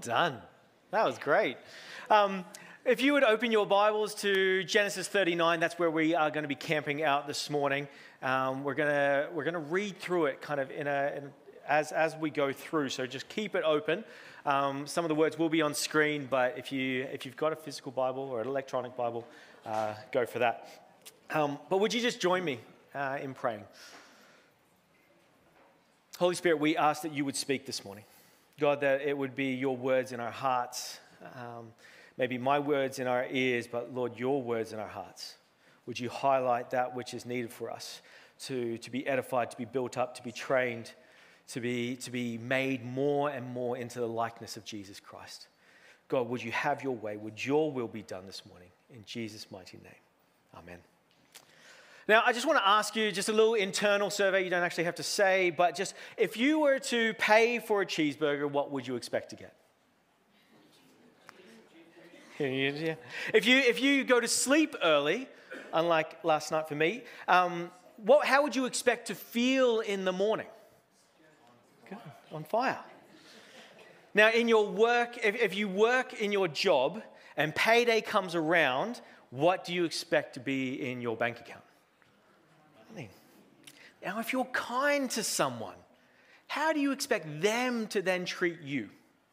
done. That was great. If you would open your Bibles to Genesis 39, that's where we are going to be camping out this morning. We're going to read through it kind of as we go through. So just keep it open. Some of the words will be on screen, but if you've got a physical Bible or an electronic Bible, go for that. But would you just join me in praying? Holy Spirit, we ask that you would speak this morning. God, that it would be your words in our hearts, maybe my words in our ears, but Lord, your words in our hearts. Would you highlight that which is needed for us to be edified, to be built up, to be trained, to be made more and more into the likeness of Jesus Christ. God, would you have your way? Would your will be done this morning? In Jesus' mighty name, amen. Now, I just want to ask you just a little internal survey. You don't actually have to say, but just if you were to pay for a cheeseburger, what would you expect to get? Yeah. If you go to sleep early, unlike last night for me, how would you expect to feel in the morning? Good. On fire. Now, in your work, if you work in your job and payday comes around, what do you expect to be in your bank account? Now, if you're kind to someone, how do you expect them to then treat you?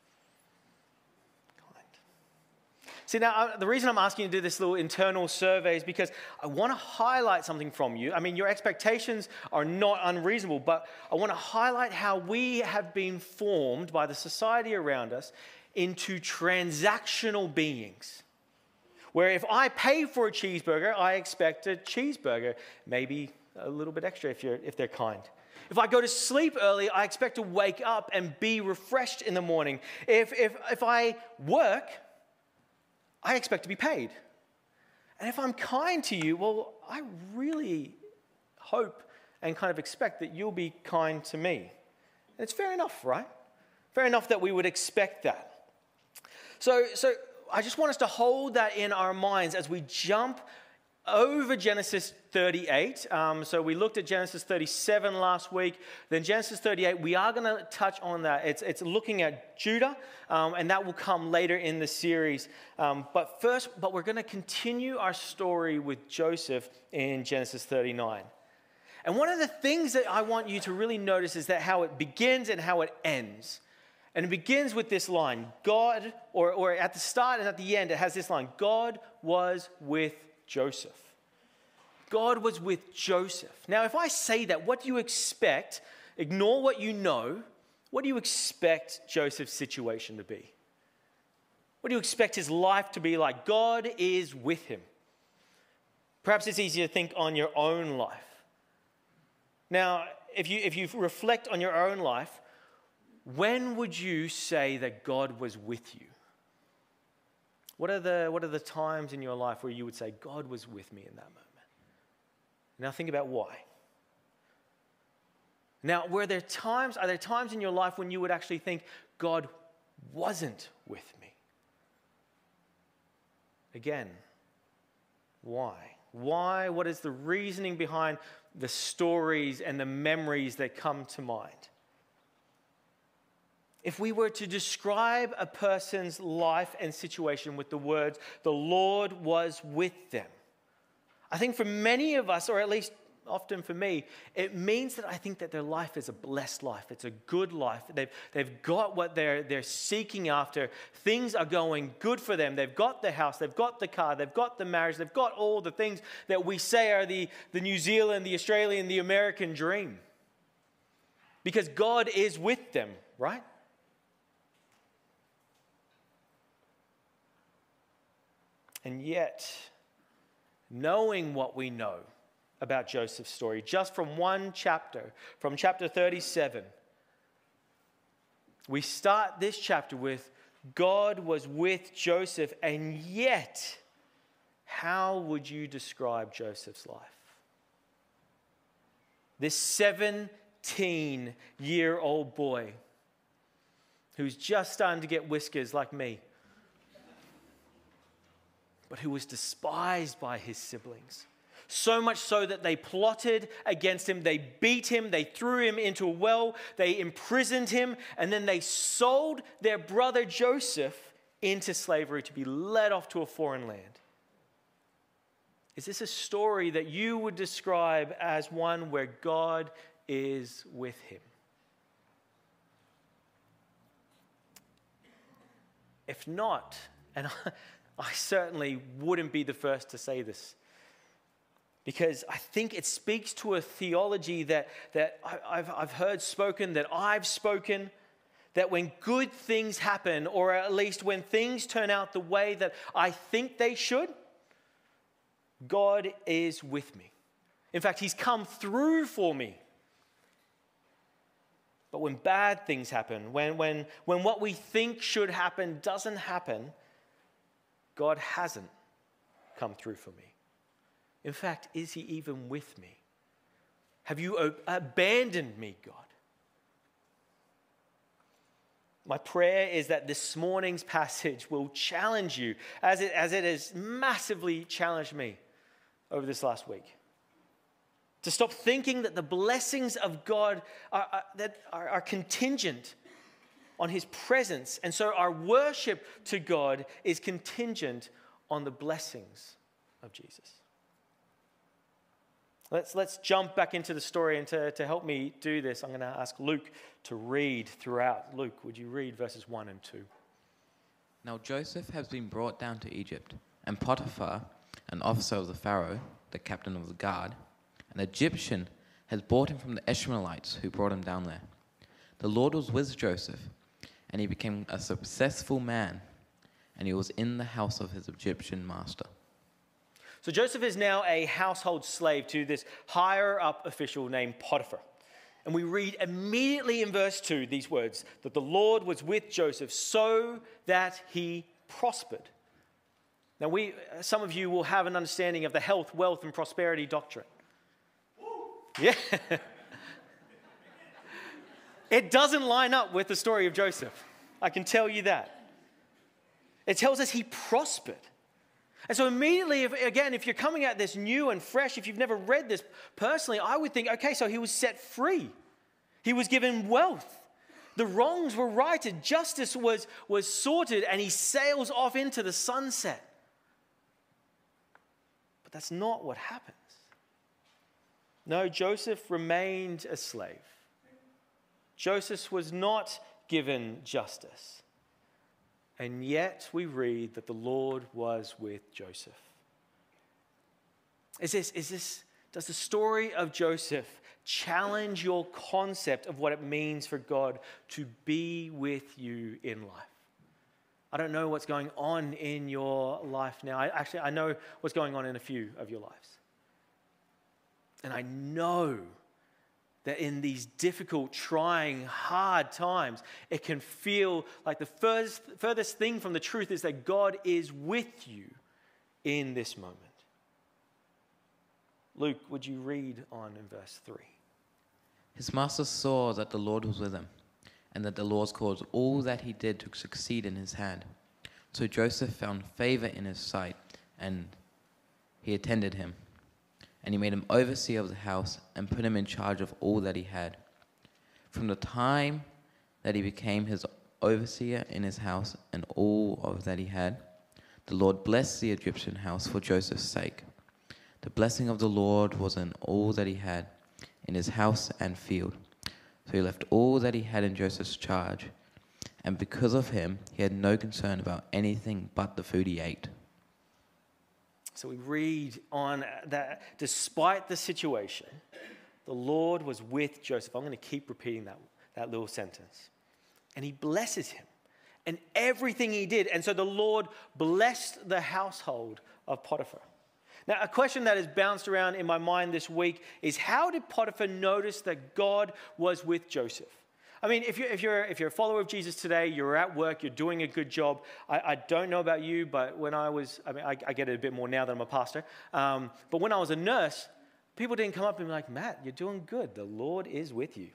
Kind. See, now, the reason I'm asking you to do this little internal survey is because I want to highlight something from you. I mean, your expectations are not unreasonable, but I want to highlight how we have been formed by the society around us into transactional beings. Where if I pay for a cheeseburger, I expect a cheeseburger, maybe a little bit extra if they're kind. If I go to sleep early, I expect to wake up and be refreshed in the morning. If I work, I expect to be paid. And if I'm kind to you, well, I really hope and kind of expect that you'll be kind to me. And it's fair enough, right? Fair enough that we would expect that. So I just want us to hold that in our minds as we jump over Genesis 38. So we looked at Genesis 37 last week. Then Genesis 38, we are going to touch on that. It's looking at Judah, and that will come later in the series. But we're going to continue our story with Joseph in Genesis 39. And one of the things that I want you to really notice is that how it begins and how it ends. And it begins with this line, God, or at the start and at the end, it has this line, God was with Joseph. God was with Joseph. Now, if I say that, what do you expect? Ignore what you know. What do you expect Joseph's situation to be? What do you expect his life to be like? God is with him. Perhaps it's easier to think on your own life. Now, if you reflect on your own life, when would you say that God was with you? What are the times in your life where you would say, God was with me in that moment? Now think about why. Now, are there times in your life when you would actually think, God wasn't with me? Again, why? Why? What is the reasoning behind the stories and the memories that come to mind? If we were to describe a person's life and situation with the words, the Lord was with them, I think for many of us, or at least often for me, it means that I think that their life is a blessed life. It's a good life. They've got what they're seeking after. Things are going good for them. They've got the house. They've got the car. They've got the marriage. They've got all the things that we say are the New Zealand, the Australian, the American dream. Because God is with them, right? And yet, knowing what we know about Joseph's story, just from one chapter, from chapter 37, we start this chapter with God was with Joseph, and yet, how would you describe Joseph's life? This 17-year-old boy who's just starting to get whiskers like me, but who was despised by his siblings, So much so that they plotted against him. They beat him. They threw him into a well. They imprisoned him. And then they sold their brother Joseph into slavery to be led off to a foreign land. Is this a story that you would describe as one where God is with him? If not, and I certainly wouldn't be the first to say this, because I think it speaks to a theology that I've heard spoken, that I've spoken, that when good things happen, or at least when things turn out the way that I think they should, God is with me. In fact, he's come through for me. But when bad things happen, when what we think should happen doesn't happen, God hasn't come through for me. In fact, is he even with me? Have you abandoned me, God? My prayer is that this morning's passage will challenge you, as it has massively challenged me over this last week. To stop thinking that the blessings of God are contingent on his presence. And so our worship to God is contingent on the blessings of Jesus. Let's jump back into the story, and to help me do this, I'm going to ask Luke to read throughout. Luke, would you read verses 1 and 2? Now Joseph has been brought down to Egypt, and Potiphar, an officer of the Pharaoh, the captain of the guard, an Egyptian, has brought him from the Ishmaelites who brought him down there. The Lord was with Joseph, and he became a successful man, and he was in the house of his Egyptian master. So Joseph is now a household slave to this higher up official named Potiphar. And we read immediately in verse 2 these words, that the Lord was with Joseph so that he prospered. Now some of you will have an understanding of the health, wealth, and prosperity doctrine. Yeah. It doesn't line up with the story of Joseph. I can tell you that. It tells us he prospered. And so immediately, if you're coming at this new and fresh, if you've never read this personally, I would think, okay, so he was set free. He was given wealth. The wrongs were righted. Justice was sorted, and he sails off into the sunset. But that's not what happens. No, Joseph remained a slave. Joseph was not given justice. And yet we read that the Lord was with Joseph. Does the story of Joseph challenge your concept of what it means for God to be with you in life? I don't know what's going on in your life now. I know what's going on in a few of your lives. And I know that in these difficult, trying, hard times, it can feel like the furthest thing from the truth is that God is with you in this moment. Luke, would you read on in verse 3? His master saw that the Lord was with him, and that the Lord caused all that he did to succeed in his hand. So Joseph found favor in his sight, and he attended him. And he made him overseer of the house and put him in charge of all that he had. From the time that he became his overseer in his house and all of that he had, the Lord blessed the Egyptian house for Joseph's sake. The blessing of the Lord was in all that he had, in his house and field. So he left all that he had in Joseph's charge, and because of him, he had no concern about anything but the food he ate. So we read on that despite the situation, the Lord was with Joseph. I'm going to keep repeating that little sentence. And he blesses him and everything he did. And so the Lord blessed the household of Potiphar. Now, a question that has bounced around in my mind this week is, how did Potiphar notice that God was with Joseph? I mean, if you're a follower of Jesus today, you're at work, you're doing a good job. I don't know about you, but when I get it a bit more now that I'm a pastor. But when I was a nurse, people didn't come up and be like, Matt, you're doing good. The Lord is with you.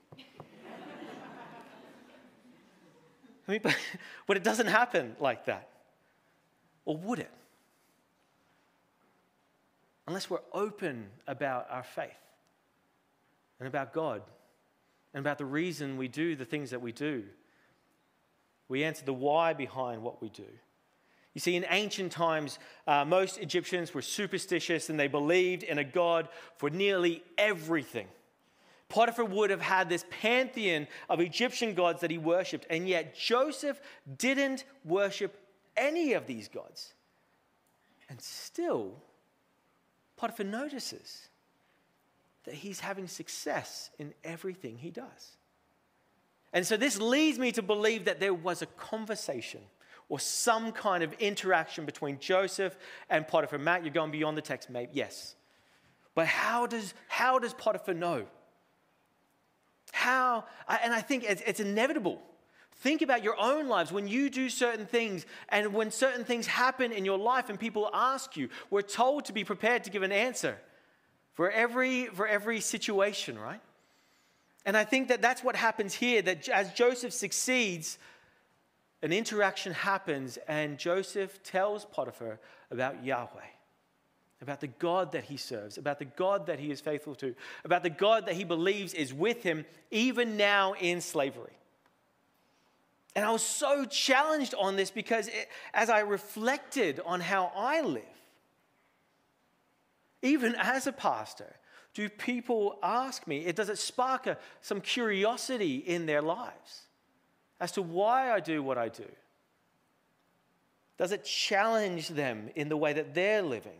I mean, but it doesn't happen like that. Or would it? unless we're open about our faith and about God and about the reason we do the things that we do. We answer the why behind what we do. You see, in ancient times, most Egyptians were superstitious and they believed in a god for nearly everything. Potiphar would have had this pantheon of Egyptian gods that he worshipped, and yet Joseph didn't worship any of these gods. And still, Potiphar notices that he's having success in everything he does. And so this leads me to believe that there was a conversation or some kind of interaction between Joseph and Potiphar. Matt, you're going beyond the text, maybe. Yes. But how does Potiphar know? And I think it's inevitable. Think about your own lives when you do certain things and when certain things happen in your life and people ask you. We're told to be prepared to give an answer for every situation, right? And I think that that's what happens here, that as Joseph succeeds, an interaction happens and Joseph tells Potiphar about Yahweh, about the God that he serves, about the God that he is faithful to, about the God that he believes is with him even now in slavery. And I was so challenged on this because as I reflected on how I live, even as a pastor, do people ask me, does it spark some curiosity in their lives as to why I do what I do? Does it challenge them in the way that they're living?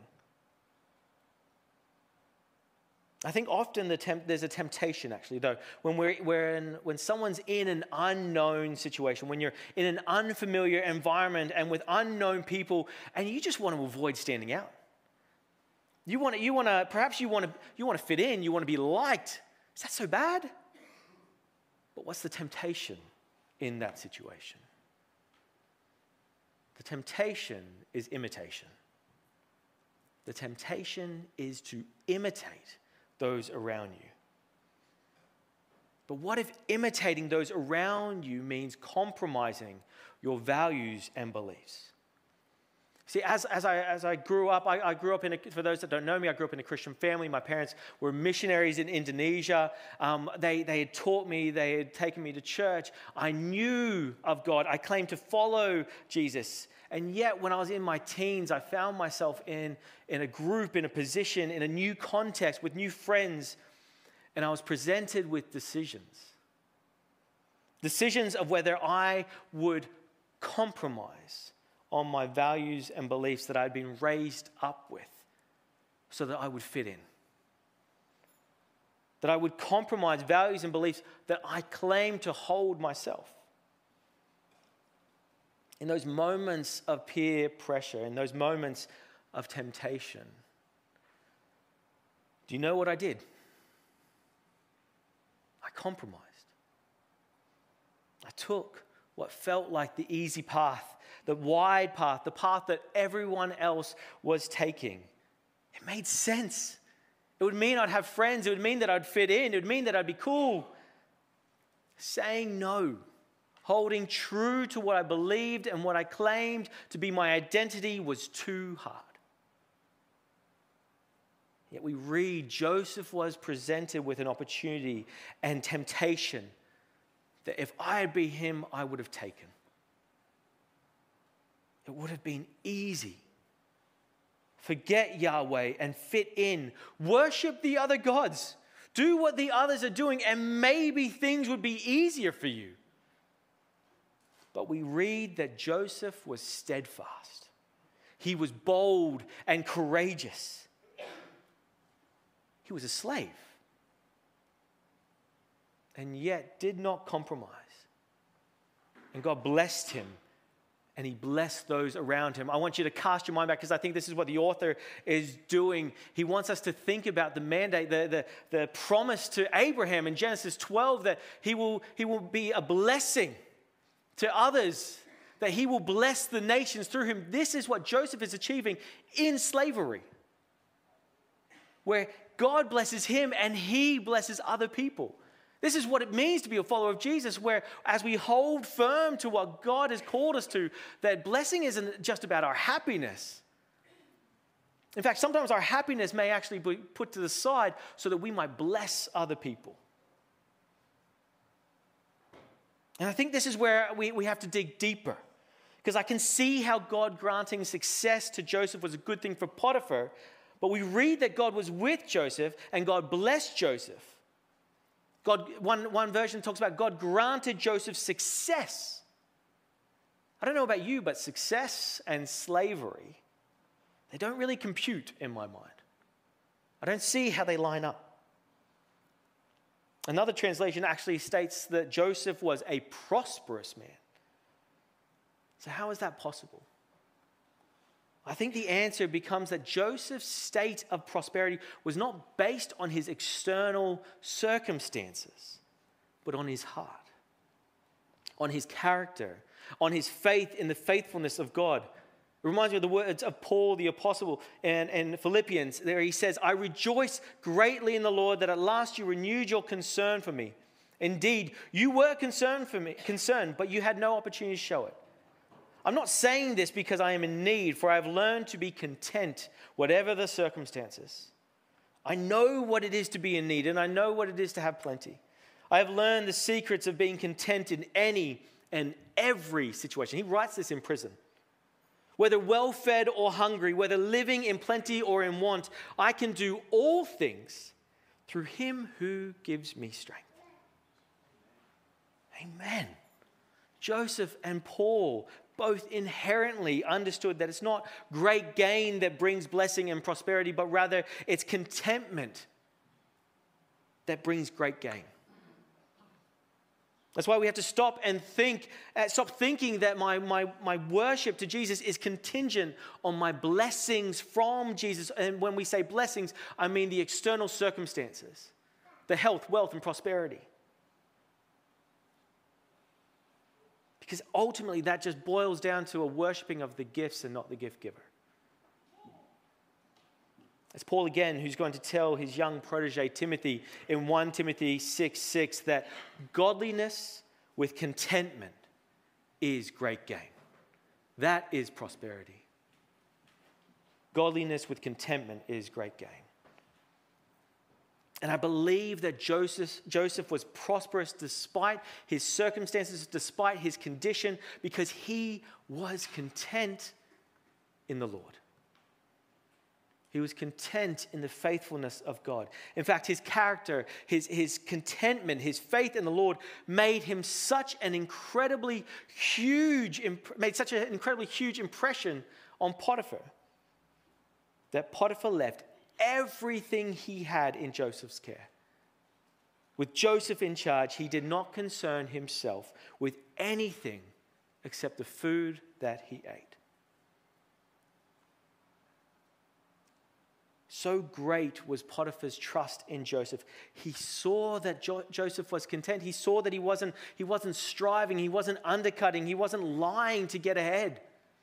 I think often there's a temptation, actually, though, when someone's in an unknown situation, when you're in an unfamiliar environment and with unknown people, and you just want to avoid standing out. Perhaps you want to fit in, you want to be liked. Is that so bad? But what's the temptation in that situation? The temptation is imitation. The temptation is to imitate those around you. But what if imitating those around you means compromising your values and beliefs? See, as I grew up, I grew up for those that don't know me, I grew up in a Christian family. My parents were missionaries in Indonesia. They had taught me, they had taken me to church. I knew of God. I claimed to follow Jesus. And yet, when I was in my teens, I found myself in a group, in a position, in a new context with new friends, and I was presented with decisions. Decisions of whether I would compromise on my values and beliefs that I'd been raised up with so that I would fit in. That I would compromise values and beliefs that I claim to hold myself. In those moments of peer pressure, in those moments of temptation, do you know what I did? I compromised. I took what felt like the easy path, the wide path, the path that everyone else was taking. It made sense. It would mean I'd have friends. It would mean that I'd fit in. It would mean that I'd be cool. Saying no, holding true to what I believed and what I claimed to be my identity was too hard. Yet we read Joseph was presented with an opportunity and temptation that if I had been him, I would have taken. It would have been easy. Forget Yahweh and fit in. Worship the other gods. Do what the others are doing, and maybe things would be easier for you. But we read that Joseph was steadfast. He was bold and courageous. He was a slave. And yet did not compromise. And God blessed him, and he blessed those around him. I want you to cast your mind back because I think this is what the author is doing. He wants us to think about the mandate, the promise to Abraham in Genesis 12 that he will be a blessing to others, that he will bless the nations through him. This is what Joseph is achieving in slavery, where God blesses him and he blesses other people. This is what it means to be a follower of Jesus, where as we hold firm to what God has called us to, that blessing isn't just about our happiness. In fact, sometimes our happiness may actually be put to the side so that we might bless other people. And I think this is where we have to dig deeper. Because I can see how God granting success to Joseph was a good thing for Potiphar. But we read that God was with Joseph and God blessed Joseph. One version talks about God granted Joseph success. I don't know about you, but success and slavery, they don't really compute in my mind. I don't see how they line up. Another translation actually states that Joseph was a prosperous man. So how is that possible? I think the answer becomes that Joseph's state of prosperity was not based on his external circumstances, but on his heart, on his character, on his faith in the faithfulness of God. It reminds me of the words of Paul the apostle in Philippians. There he says, I rejoice greatly in the Lord that at last you renewed your concern for me. Indeed, you were concerned, but you had no opportunity to show it. I'm not saying this because I am in need, for I have learned to be content, whatever the circumstances. I know what it is to be in need, and I know what it is to have plenty. I have learned the secrets of being content in any and every situation. He writes this in prison. Whether well-fed or hungry, whether living in plenty or in want, I can do all things through him who gives me strength. Amen. Joseph and Paul both inherently understood that it's not great gain that brings blessing and prosperity, but rather it's contentment that brings great gain. That's why we have to stop thinking that my worship to Jesus is contingent on my blessings from Jesus. And when we say blessings, I mean the external circumstances, the health, wealth, and prosperity. Because ultimately that just boils down to a worshiping of the gifts and not the gift giver. It's Paul again who's going to tell his young protege Timothy in 1 Timothy 6:6 that godliness with contentment is great gain. That is prosperity. Godliness with contentment is great gain. And I believe that Joseph was prosperous despite his circumstances, despite his condition, because he was content in the Lord. He was content in the faithfulness of God. In fact, his character, his contentment, his faith in the Lord made such an incredibly huge impression on Potiphar that Potiphar left everything he had in Joseph's care. With Joseph in charge, he did not concern himself with anything except the food that he ate. So great was Potiphar's trust in Joseph. He saw that Joseph was content. He saw that he wasn't striving, he wasn't undercutting, he wasn't lying to get ahead.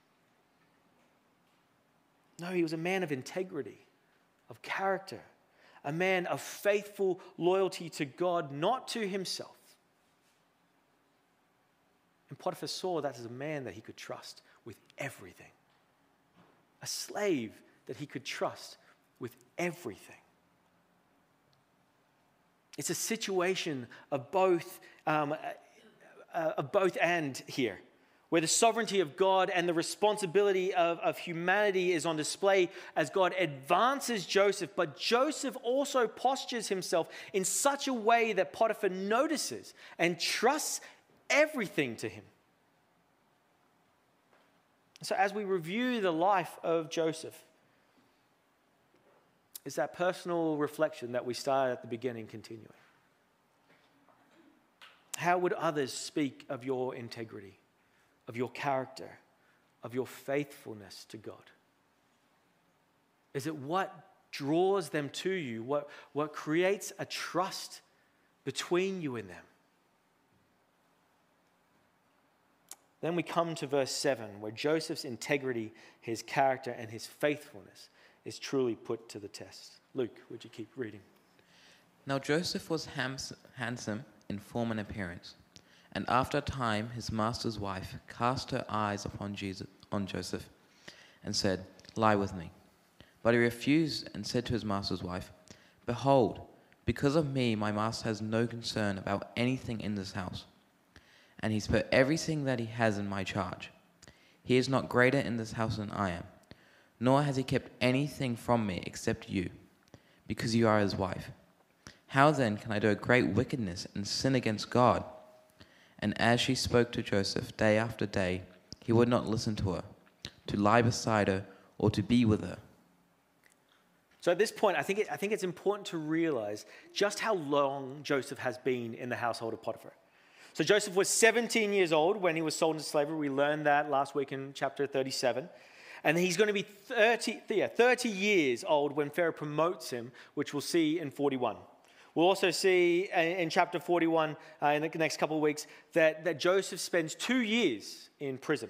No, he was a man of integrity, of character, a man of faithful loyalty to God, not to himself. And Potiphar saw that as a man that he could trust with everything. A slave that he could trust with everything. It's a situation of both and here, where the sovereignty of God and the responsibility of humanity is on display as God advances Joseph. But Joseph also postures himself in such a way that Potiphar notices and trusts everything to him. So as we review the life of Joseph, it's that personal reflection that we started at the beginning continuing. How would others speak of your integrity, of your character, of your faithfulness to God? Is it what draws them to you, what creates a trust between you and them? Then we come to verse 7, where Joseph's integrity, his character, and his faithfulness is truly put to the test. Luke, would you keep reading? Now Joseph was handsome in form and appearance, and after a time his master's wife cast her eyes upon Joseph and said, "Lie with me." But he refused and said to his master's wife, "Behold, because of me my master has no concern about anything in this house, and he's put everything that he has in my charge. He is not greater in this house than I am, nor has he kept anything from me except you, because you are his wife. How then can I do a great wickedness and sin against God?" And as she spoke to Joseph day after day, he would not listen to her, to lie beside her, or to be with her. So at this point, I think it's important to realize just how long Joseph has been in the household of Potiphar. So Joseph was 17 years old when he was sold into slavery. We learned that last week in chapter 37. And he's going to be 30 years old when Pharaoh promotes him, which we'll see in 41. We'll also see in chapter 41 in the next couple of weeks that Joseph spends 2 years in prison.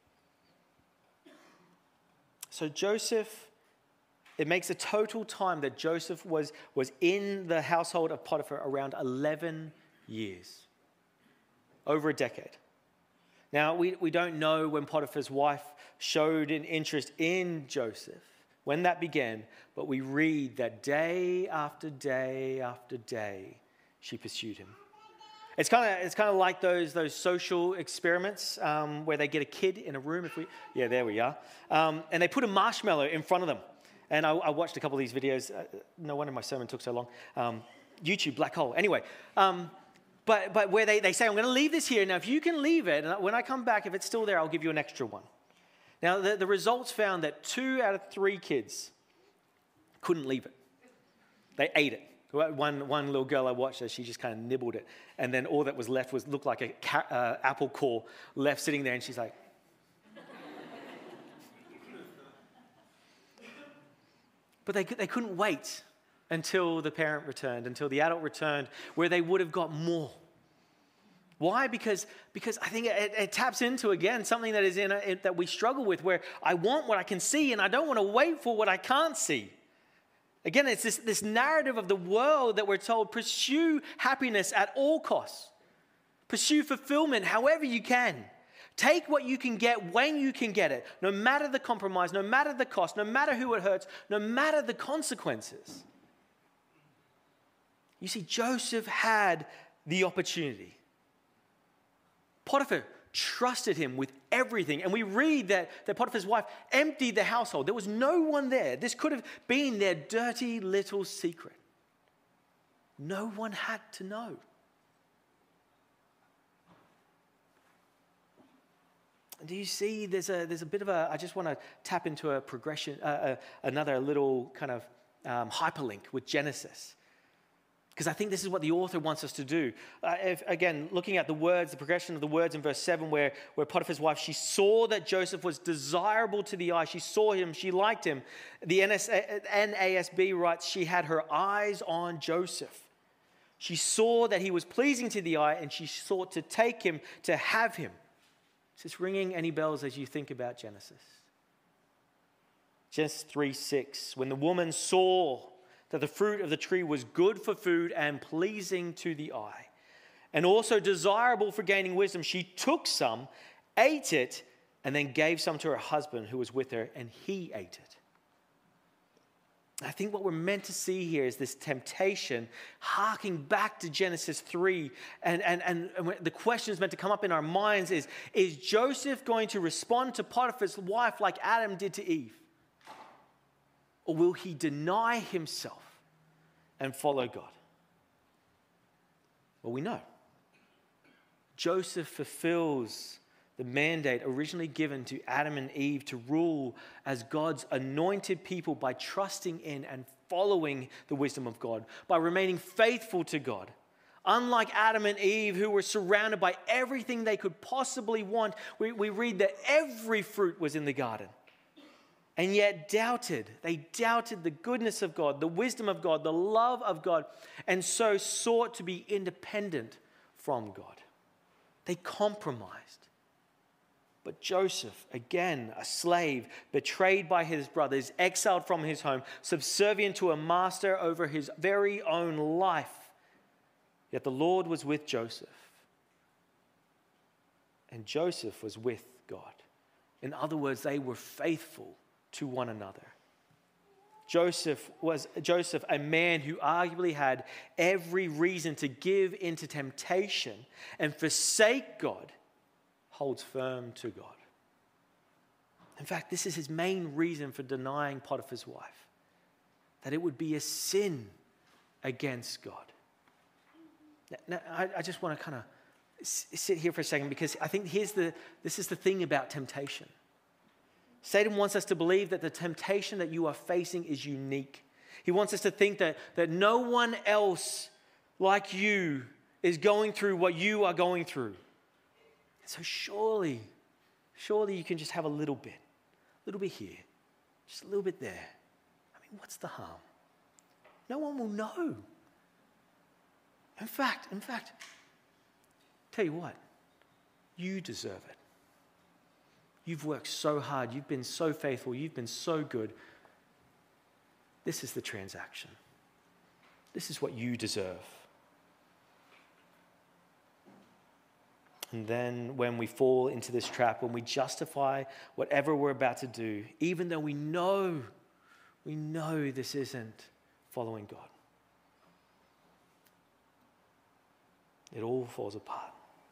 So Joseph, it makes the total time that Joseph was in the household of Potiphar around 11 years. Over a decade. Now, we don't know when Potiphar's wife showed an interest in Joseph, when that began, but we read that day after day after day, she pursued him. It's kind of like those social experiments where they get a kid in a room. There we are. And they put a marshmallow in front of them. And I watched a couple of these videos. No wonder my sermon took so long. YouTube, black hole. Anyway, but where they say, I'm going to leave this here. Now, if you can leave it, and when I come back, if it's still there, I'll give you an extra one. Now, the results found that 2 out of 3 kids couldn't leave it. They ate it. One little girl I watched, she just kind of nibbled it. And then all that was left looked like a apple core left sitting there. And she's like, but they couldn't wait until the parent returned, until the adult returned, where they would have got more. Why? Because I think it taps into, again, something that is that we struggle with, where I want what I can see and I don't want to wait for what I can't see. Again, it's this narrative of the world that we're told, pursue happiness at all costs. Pursue fulfillment however you can. Take what you can get when you can get it, no matter the compromise, no matter the cost, no matter who it hurts, no matter the consequences. You see, Joseph had the opportunity. Potiphar trusted him with everything. And we read that Potiphar's wife emptied the household. There was no one there. This could have been their dirty little secret. No one had to know. Do you see there's a bit of a, I just want to tap into a progression, another little kind of hyperlink with Genesis. Because I think this is what the author wants us to do. Again, looking at the words, the progression of the words in verse 7, where Potiphar's wife, she saw that Joseph was desirable to the eye. She saw him. She liked him. The NASB writes, she had her eyes on Joseph. She saw that he was pleasing to the eye, and she sought to take him, to have him. Is this ringing any bells as you think about Genesis? Genesis 3:6, when the woman saw that the fruit of the tree was good for food and pleasing to the eye, and also desirable for gaining wisdom, she took some, ate it, and then gave some to her husband who was with her, and he ate it. I think what we're meant to see here is this temptation, harking back to Genesis 3, and the question is meant to come up in our minds is Joseph going to respond to Potiphar's wife like Adam did to Eve? Or will he deny himself and follow God? Well, we know. Joseph fulfills the mandate originally given to Adam and Eve to rule as God's anointed people by trusting in and following the wisdom of God, by remaining faithful to God. Unlike Adam and Eve, who were surrounded by everything they could possibly want, we read that every fruit was in the garden. And yet doubted. They doubted the goodness of God, the wisdom of God, the love of God, and so sought to be independent from God. They compromised. But Joseph, again, a slave, betrayed by his brothers, exiled from his home, subservient to a master over his very own life. Yet the Lord was with Joseph. And Joseph was with God. In other words, they were faithful to one another. Joseph, a man who arguably had every reason to give into temptation and forsake God, holds firm to God. In fact, this is his main reason for denying Potiphar's wife, that it would be a sin against God. Now, I just want to kind of sit here for a second, because I think this is the thing about temptation. Satan wants us to believe that the temptation that you are facing is unique. He wants us to think that no one else like you is going through what you are going through. So surely you can just have a little bit here, just a little bit there. I mean, what's the harm? No one will know. In fact, tell you what, you deserve it. You've worked so hard. You've been so faithful. You've been so good. This is the transaction. This is what you deserve. And then when we fall into this trap, when we justify whatever we're about to do, even though we know this isn't following God, it all falls apart.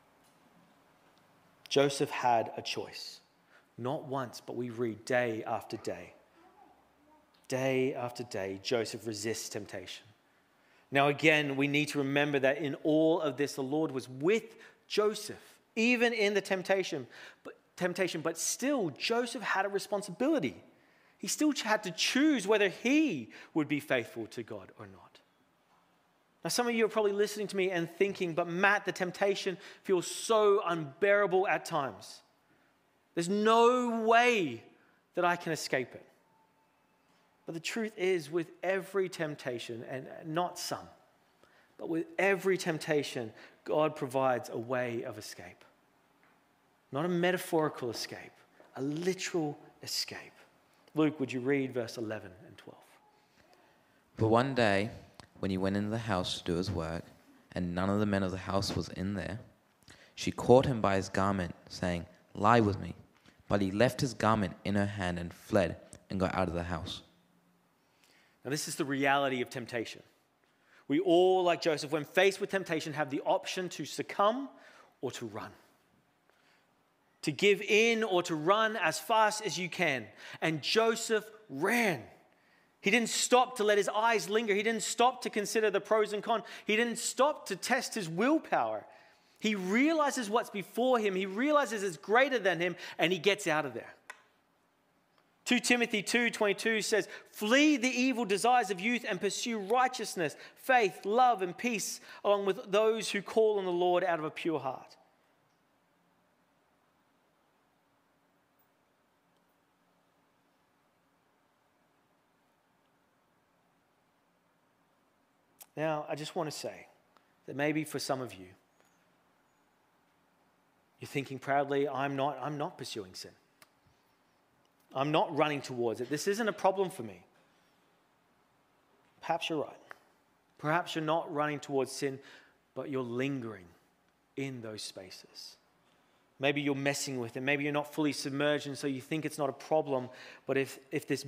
Joseph had a choice. Not once, but we read day after day. Day after day, Joseph resists temptation. Now again, we need to remember that in all of this, the Lord was with Joseph, even in the temptation. But still, Joseph had a responsibility. He still had to choose whether he would be faithful to God or not. Now, some of you are probably listening to me and thinking, but Matt, the temptation feels so unbearable at times. There's no way that I can escape it. But the truth is, with every temptation, and not some, but with every temptation, God provides a way of escape. Not a metaphorical escape, a literal escape. Luke, would you read verse 11 and 12? But one day, when he went into the house to do his work, and none of the men of the house was in there, she caught him by his garment, saying, "Lie with me." But he left his garment in her hand and fled and got out of the house. Now, this is the reality of temptation. We all, like Joseph, when faced with temptation, have the option to succumb or to run. To give in or to run as fast as you can. And Joseph ran. He didn't stop to let his eyes linger. He didn't stop to consider the pros and cons. He didn't stop to test his willpower. He realizes what's before him. He realizes it's greater than him, and he gets out of there. 2 Timothy 2:22 says, "Flee the evil desires of youth and pursue righteousness, faith, love, and peace, along with those who call on the Lord out of a pure heart." Now, I just want to say that maybe for some of you, you're thinking proudly, I'm not pursuing sin. I'm not running towards it. This isn't a problem for me. Perhaps you're right. Perhaps you're not running towards sin, but you're lingering in those spaces. Maybe you're messing with it. Maybe you're not fully submerged, and so you think it's not a problem. But if this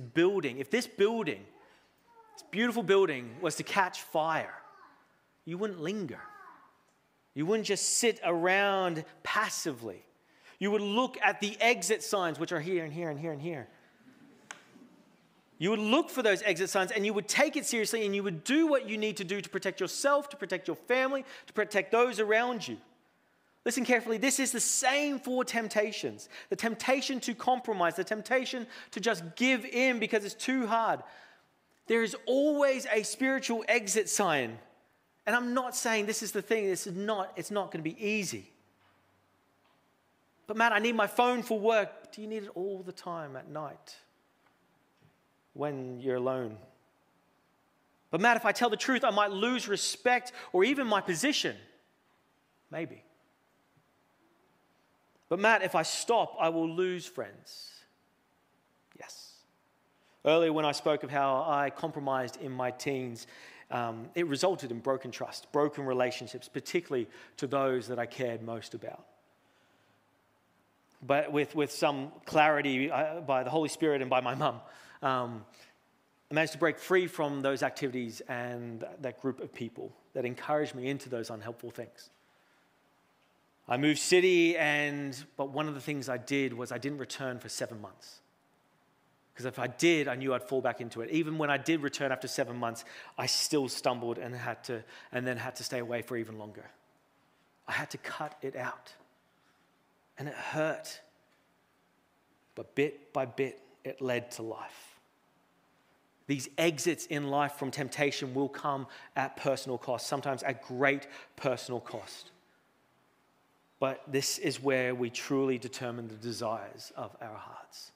beautiful building was to catch fire, you wouldn't linger. You wouldn't just sit around passively. You would look at the exit signs, which are here and here and here and here. You would look for those exit signs, and you would take it seriously, and you would do what you need to do to protect yourself, to protect your family, to protect those around you. Listen carefully. This is the same for temptations. The temptation to compromise, the temptation to just give in because it's too hard. There is always a spiritual exit sign. And I'm not saying this is the thing. It's not going to be easy. But Matt, I need my phone for work. Do you need it all the time at night when you're alone? But Matt, if I tell the truth, I might lose respect or even my position. Maybe. But Matt, if I stop, I will lose friends. Yes. Earlier when I spoke of how I compromised in my teens, it resulted in broken trust, broken relationships, particularly to those that I cared most about. But with some clarity by the Holy Spirit and by my mum, managed to break free from those activities and that group of people that encouraged me into those unhelpful things. I moved city, but one of the things I did was I didn't return for 7 months. Because if I did, I knew I'd fall back into it. Even when I did return after 7 months, I still stumbled and then had to stay away for even longer. I had to cut it out. And it hurt. But bit by bit, it led to life. These exits in life from temptation will come at personal cost, sometimes at great personal cost. But this is where we truly determine the desires of our hearts.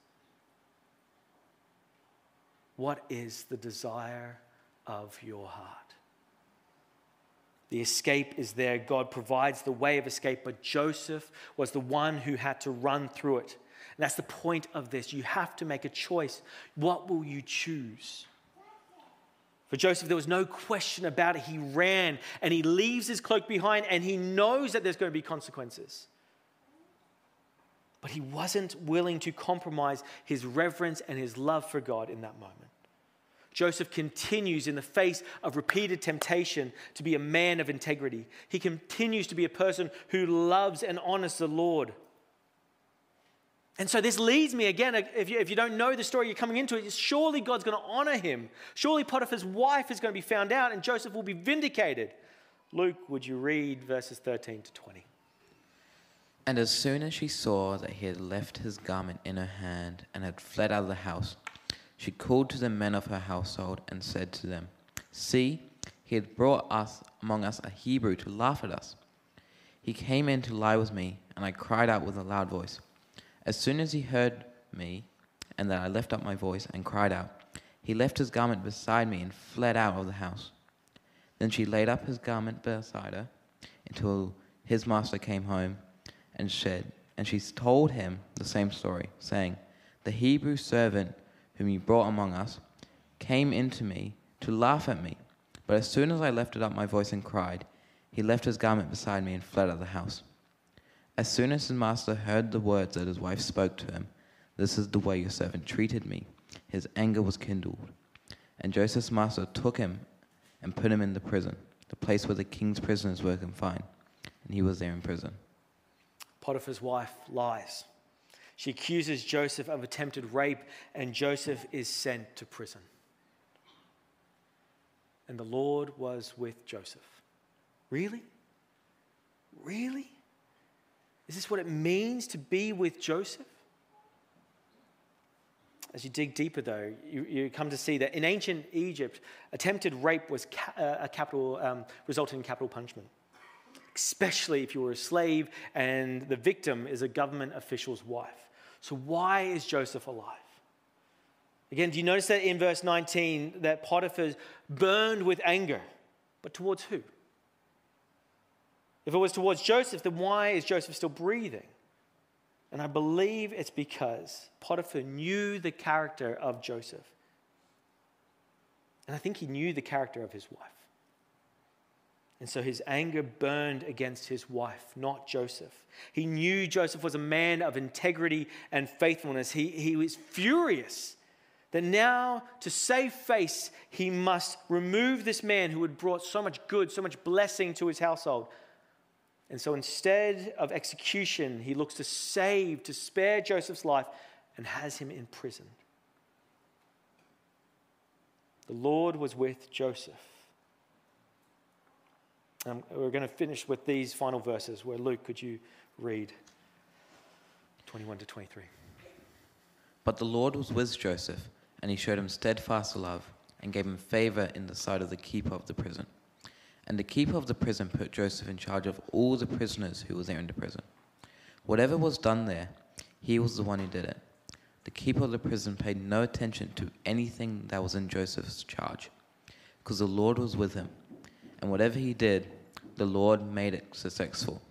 What is the desire of your heart? The escape is there. God provides the way of escape, but Joseph was the one who had to run through it. And that's the point of this. You have to make a choice. What will you choose? For Joseph, there was no question about it. He ran and he leaves his cloak behind and he knows that there's going to be consequences. But he wasn't willing to compromise his reverence and his love for God in that moment. Joseph continues in the face of repeated temptation to be a man of integrity. He continues to be a person who loves and honors the Lord. And so this leads me again, if you don't know the story you're coming into it, surely God's going to honor him. Surely Potiphar's wife is going to be found out and Joseph will be vindicated. Luke, would you read verses 13 to 20? And as soon as she saw that he had left his garment in her hand and had fled out of the house, she called to the men of her household and said to them, "See, he had brought among us a Hebrew to laugh at us. He came in to lie with me, and I cried out with a loud voice. As soon as he heard me, and that I lifted up my voice and cried out, he left his garment beside me and fled out of the house. Then she laid up his garment beside her until his master came home and she told him the same story, saying, 'The Hebrew servant whom you brought among us, came into me to laugh at me. But as soon as I lifted up my voice and cried, he left his garment beside me and fled out of the house.' As soon as his master heard the words that his wife spoke to him, 'This is the way your servant treated me,' his anger was kindled. And Joseph's master took him and put him in the prison, the place where the king's prisoners were confined, and he was there in prison." Potiphar's wife lies. She accuses Joseph of attempted rape, and Joseph is sent to prison. And the Lord was with Joseph. Really? Really? Is this what it means to be with Joseph? As you dig deeper, though, you come to see that in ancient Egypt, attempted rape was resulted in capital punishment, especially if you were a slave and the victim is a government official's wife. So why is Joseph alive? Again, do you notice that in verse 19 that Potiphar burned with anger? But towards who? If it was towards Joseph, then why is Joseph still breathing? And I believe it's because Potiphar knew the character of Joseph. And I think he knew the character of his wife. And so his anger burned against his wife, not Joseph. He knew Joseph was a man of integrity and faithfulness. He was furious that now, to save face, he must remove this man who had brought so much good, so much blessing to his household. And so instead of execution, he looks to spare Joseph's life, and has him imprisoned. The Lord was with Joseph. We're going to finish with these final verses where Luke, could you read 21 to 23? But the Lord was with Joseph, and he showed him steadfast love and gave him favor in the sight of the keeper of the prison. And the keeper of the prison put Joseph in charge of all the prisoners who were there in the prison. Whatever was done there, he was the one who did it. The keeper of the prison paid no attention to anything that was in Joseph's charge, because the Lord was with him. And whatever he did, the Lord made it successful.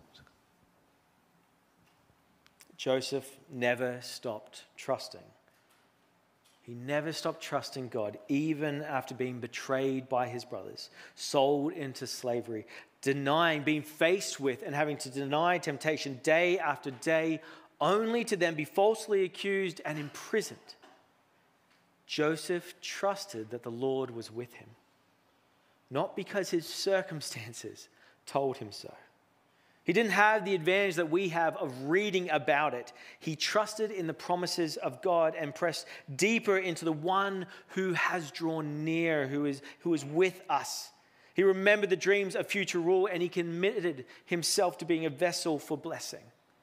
Joseph never stopped trusting. He never stopped trusting God, even after being betrayed by his brothers, sold into slavery, being faced with and having to deny temptation day after day, only to then be falsely accused and imprisoned. Joseph trusted that the Lord was with him, not because his circumstances told him so. He didn't have the advantage that we have of reading about it. He trusted in the promises of God and pressed deeper into the one who has drawn near, who is with us. He remembered the dreams of future rule, and he committed himself to being a vessel for blessing.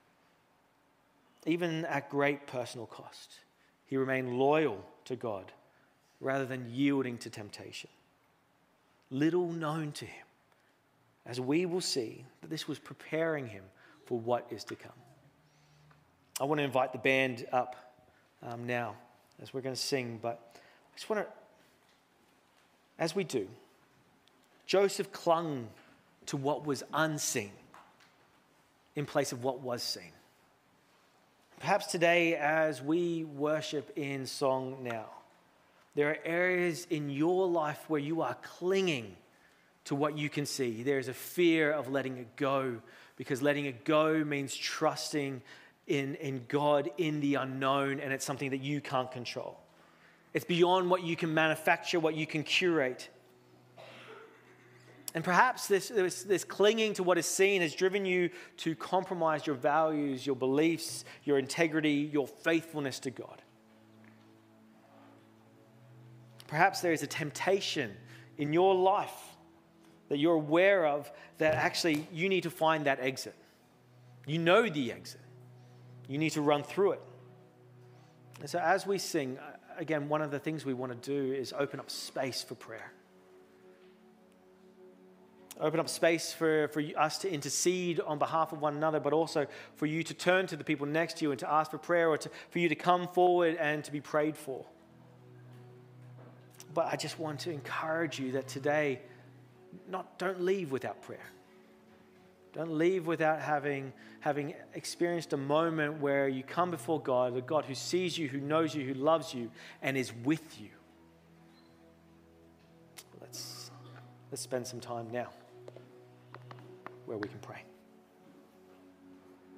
Even at great personal cost, he remained loyal to God rather than yielding to temptation. Little known to him, as we will see, that this was preparing him for what is to come. I want to invite the band up now as we're going to sing, but I just want to, as we do, Joseph clung to what was unseen in place of what was seen. Perhaps today, as we worship in song now, there are areas in your life where you are clinging to what you can see. There is a fear of letting it go, because letting it go means trusting in God in the unknown, and it's something that you can't control. It's beyond what you can manufacture, what you can curate. And perhaps this clinging to what is seen has driven you to compromise your values, your beliefs, your integrity, your faithfulness to God. Perhaps there is a temptation in your life that you're aware of that actually you need to find that exit. You know the exit. You need to run through it. And so as we sing, again, one of the things we want to do is open up space for prayer. Open up space for us to intercede on behalf of one another, but also for you to turn to the people next to you and to ask for prayer, or for you to come forward and to be prayed for. But I just want to encourage you that today, don't leave without prayer. Don't leave without having experienced a moment where you come before God, a God who sees you, who knows you, who loves you, and is with you. Let's spend some time now where we can pray.